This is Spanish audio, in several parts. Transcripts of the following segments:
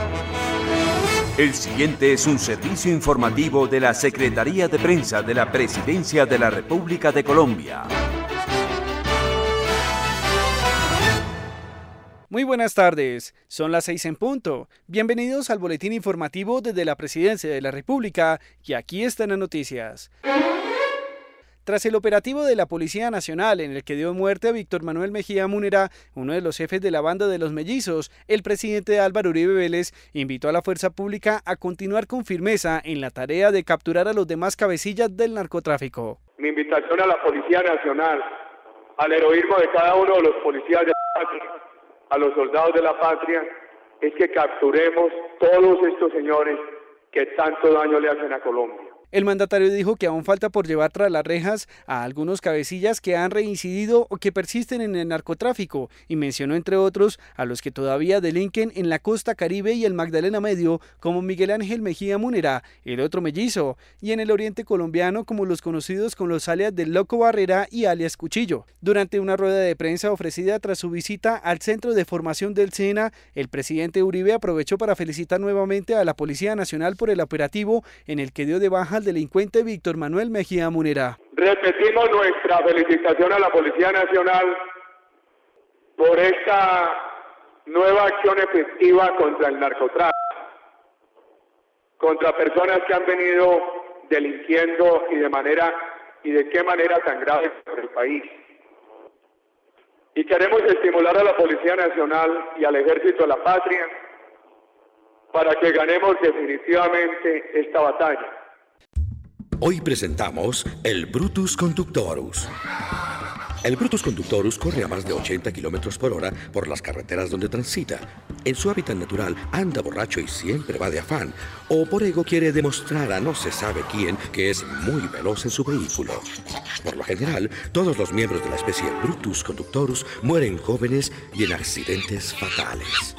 El siguiente es un servicio informativo de la Secretaría de Prensa de la Presidencia de la República de Colombia. Muy buenas tardes, son las 6 en punto. Bienvenidos al boletín informativo desde la Presidencia de la República y aquí están las noticias. Tras el operativo de la Policía Nacional en el que dio muerte a Víctor Manuel Mejía Múnera, uno de los jefes de la banda de los mellizos, el presidente Álvaro Uribe Vélez invitó a la fuerza pública a continuar con firmeza en la tarea de capturar a los demás cabecillas del narcotráfico. Mi invitación a la Policía Nacional, al heroísmo de cada uno de los policías de la patria, a los soldados de la patria, es que capturemos todos estos señores que tanto daño le hacen a Colombia. El mandatario dijo que aún falta por llevar tras las rejas a algunos cabecillas que han reincidido o que persisten en el narcotráfico y mencionó entre otros a los que todavía delinquen en la costa Caribe y el Magdalena Medio como Miguel Ángel Mejía Múnera, el otro mellizo, y en el oriente colombiano como los conocidos con los alias del Loco Barrera y alias Cuchillo. Durante una rueda de prensa ofrecida tras su visita al Centro de Formación del SENA, el presidente Uribe aprovechó para felicitar nuevamente a la Policía Nacional por el operativo en el que dio de baja al delincuente Víctor Manuel Mejía Múnera. Repetimos nuestra felicitación a la Policía Nacional por esta nueva acción efectiva contra el narcotráfico, contra personas que han venido delinquiendo y de qué manera tan grave por el país. Y queremos estimular a la Policía Nacional y al Ejército de la Patria para que ganemos definitivamente esta batalla. Hoy presentamos el Brutus Conductorus. El Brutus Conductorus corre a más de 80 km por hora por las carreteras donde transita. En su hábitat natural anda borracho y siempre va de afán, o por ego quiere demostrar a no se sabe quién que es muy veloz en su vehículo. Por lo general, todos los miembros de la especie Brutus Conductorus mueren jóvenes y en accidentes fatales.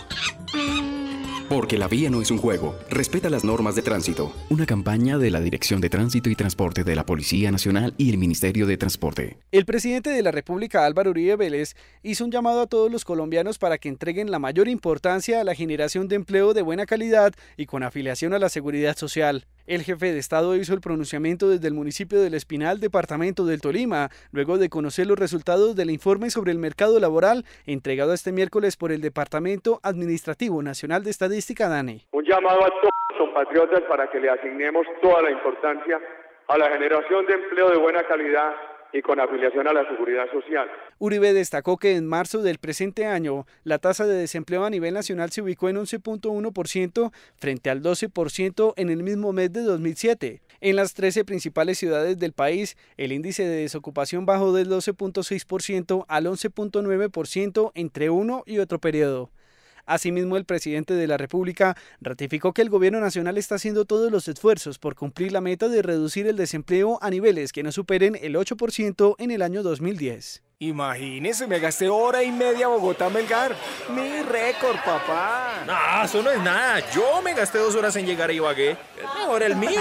Porque la vía no es un juego. Respeta las normas de tránsito. Una campaña de la Dirección de Tránsito y Transporte de la Policía Nacional y el Ministerio de Transporte. El presidente de la República, Álvaro Uribe Vélez, hizo un llamado a todos los colombianos para que entreguen la mayor importancia a la generación de empleo de buena calidad y con afiliación a la seguridad social. El jefe de Estado hizo el pronunciamiento desde el municipio del Espinal, departamento del Tolima, luego de conocer los resultados del informe sobre el mercado laboral entregado este miércoles por el Departamento Administrativo Nacional de Estadística, DANE. Un llamado a todos los compatriotas para que le asignemos toda la importancia a la generación de empleo de buena calidad y con afiliación a la seguridad social. Uribe destacó que en marzo del presente año la tasa de desempleo a nivel nacional se ubicó en 11.1% frente al 12% en el mismo mes de 2007. En las 13 principales ciudades del país, el índice de desocupación bajó del 12.6% al 11.9% entre uno y otro periodo. Asimismo, el presidente de la República ratificó que el gobierno nacional está haciendo todos los esfuerzos por cumplir la meta de reducir el desempleo a niveles que no superen el 8% en el año 2010. Imagínese, me gasté hora y media Bogotá-Melgar. Mi récord, papá. No, eso no es nada. Yo me gasté 2 horas en llegar a Ibagué. Es mejor el mío.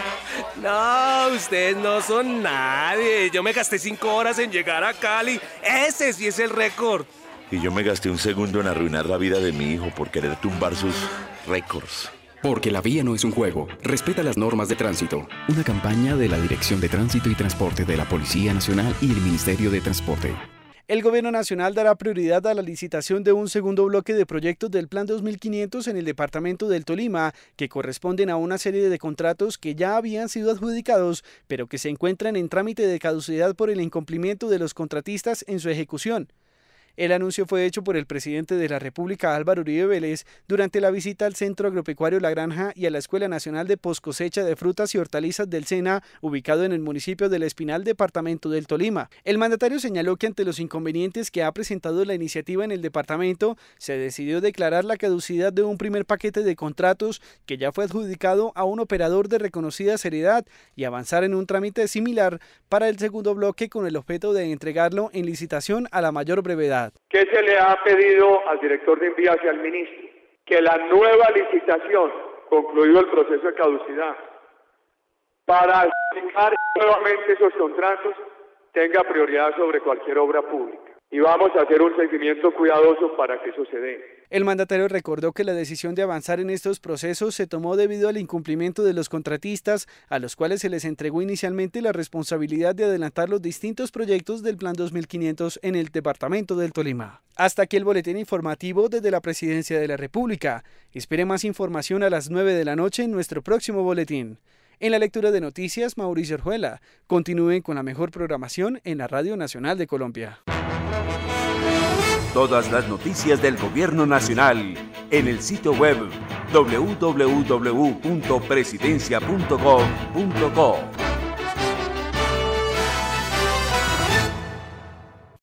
No, ustedes no son nadie. Yo me gasté 5 horas en llegar a Cali. Ese sí es el récord. Y yo me gasté 1 segundo en arruinar la vida de mi hijo por querer tumbar sus récords. Porque la vía no es un juego. Respeta las normas de tránsito. Una campaña de la Dirección de Tránsito y Transporte de la Policía Nacional y el Ministerio de Transporte. El Gobierno Nacional dará prioridad a la licitación de un segundo bloque de proyectos del Plan 2500 en el departamento del Tolima, que corresponden a una serie de contratos que ya habían sido adjudicados, pero que se encuentran en trámite de caducidad por el incumplimiento de los contratistas en su ejecución. El anuncio fue hecho por el presidente de la República, Álvaro Uribe Vélez, durante la visita al Centro Agropecuario La Granja y a la Escuela Nacional de Poscosecha de Frutas y Hortalizas del SENA, ubicado en el municipio del Espinal, departamento del Tolima. El mandatario señaló que ante los inconvenientes que ha presentado la iniciativa en el departamento, se decidió declarar la caducidad de un primer paquete de contratos que ya fue adjudicado a un operador de reconocida seriedad y avanzar en un trámite similar para el segundo bloque con el objeto de entregarlo en licitación a la mayor brevedad. ¿Qué se le ha pedido al director de envíos y al ministro? Que la nueva licitación, concluido el proceso de caducidad, para adjudicar nuevamente esos contratos, tenga prioridad sobre cualquier obra pública. y vamos a hacer un seguimiento cuidadoso para que eso se dé. El mandatario recordó que la decisión de avanzar en estos procesos se tomó debido al incumplimiento de los contratistas, a los cuales se les entregó inicialmente la responsabilidad de adelantar los distintos proyectos del Plan 2500 en el departamento del Tolima. Hasta aquí el boletín informativo desde la Presidencia de la República. Espere más información a las 9 de la noche en nuestro próximo boletín. En la lectura de noticias, Mauricio Orjuela. Continúen con la mejor programación en la Radio Nacional de Colombia. Todas las noticias del Gobierno Nacional en el sitio web www.presidencia.gov.co.